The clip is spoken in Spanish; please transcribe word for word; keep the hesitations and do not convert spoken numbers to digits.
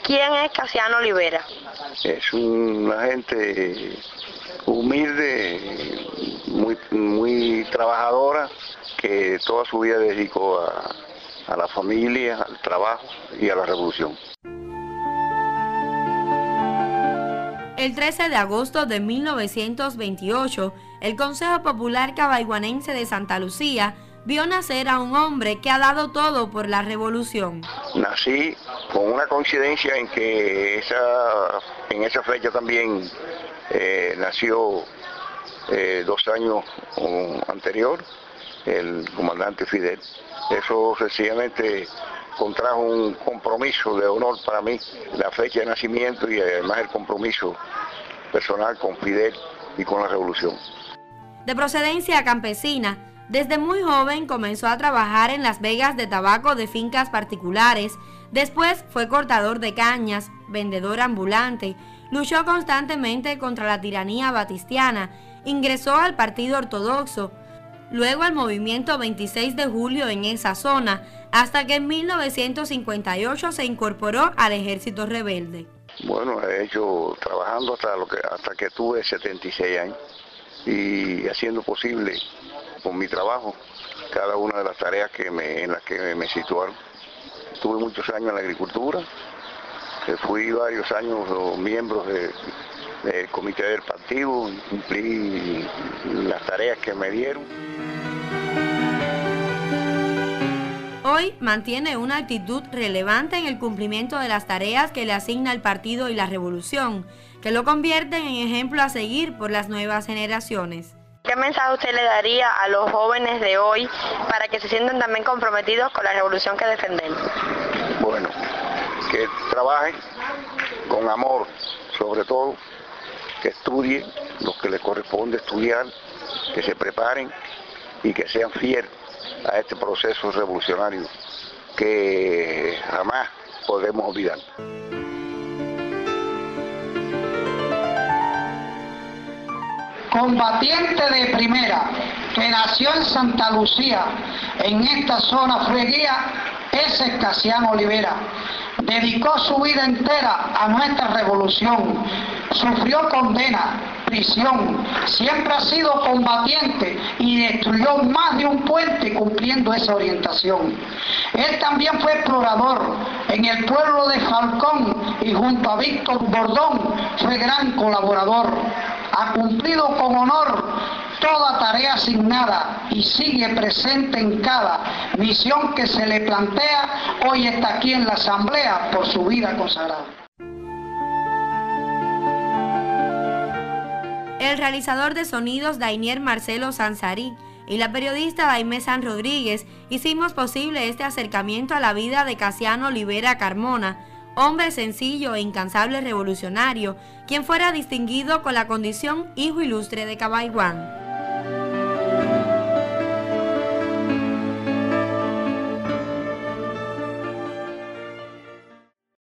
¿Quién es Casiano Olivera? Es una gente humilde, muy, muy trabajadora, que toda su vida dedicó a, a la familia, al trabajo y a la revolución. El trece de agosto de mil novecientos veintiocho, el Consejo Popular Cabaiguanense de Santa Lucía vio nacer a un hombre que ha dado todo por la revolución. Nací con una coincidencia en que esa, en esa fecha también eh, nació eh, dos años um, anterior el comandante Fidel. Eso sencillamente contrajo un compromiso de honor para mí, la fecha de nacimiento y además el compromiso personal con Fidel y con la revolución. De procedencia campesina, desde muy joven comenzó a trabajar en las vegas de tabaco de fincas particulares, después fue cortador de cañas, vendedor ambulante, luchó constantemente contra la tiranía batistiana, ingresó al Partido Ortodoxo, luego al movimiento veintiséis de julio en esa zona, hasta que en mil novecientos cincuenta y ocho se incorporó al ejército rebelde. Bueno, he hecho trabajando hasta, lo que, hasta que tuve setenta y seis años y haciendo posible con mi trabajo cada una de las tareas que me, en las que me situaron. Tuve muchos años en la agricultura, fui varios años miembro de, del comité del partido, cumplí las tareas que me dieron. Hoy mantiene una actitud relevante en el cumplimiento de las tareas que le asigna el partido y la revolución, que lo convierten en ejemplo a seguir por las nuevas generaciones. ¿Qué mensaje usted le daría a los jóvenes de hoy para que se sientan también comprometidos con la revolución que defendemos? Bueno, que trabajen con amor, sobre todo, que estudien lo que les corresponde estudiar, que se preparen y que sean fieles a este proceso revolucionario que jamás podemos olvidar. Combatiente de primera, que nació en Santa Lucía, en esta zona fueguía, ese es Casiano Olivera. Dedicó su vida entera a nuestra revolución, sufrió condena, prisión, siempre ha sido combatiente y destruyó más de un puente cumpliendo esa orientación. Él también fue explorador en el pueblo de Falcón y junto a Víctor Bordón fue gran colaborador. Ha cumplido con honor toda tarea asignada y sigue presente en cada misión que se le plantea. Hoy está aquí en la asamblea por su vida consagrada. El realizador de sonidos Dainier Marcelo Sanzarí y la periodista Daimé San Rodríguez hicimos posible este acercamiento a la vida de Casiano Olivera Carmona, hombre sencillo e incansable revolucionario, quien fuera distinguido con la condición hijo ilustre de Cabaiguán.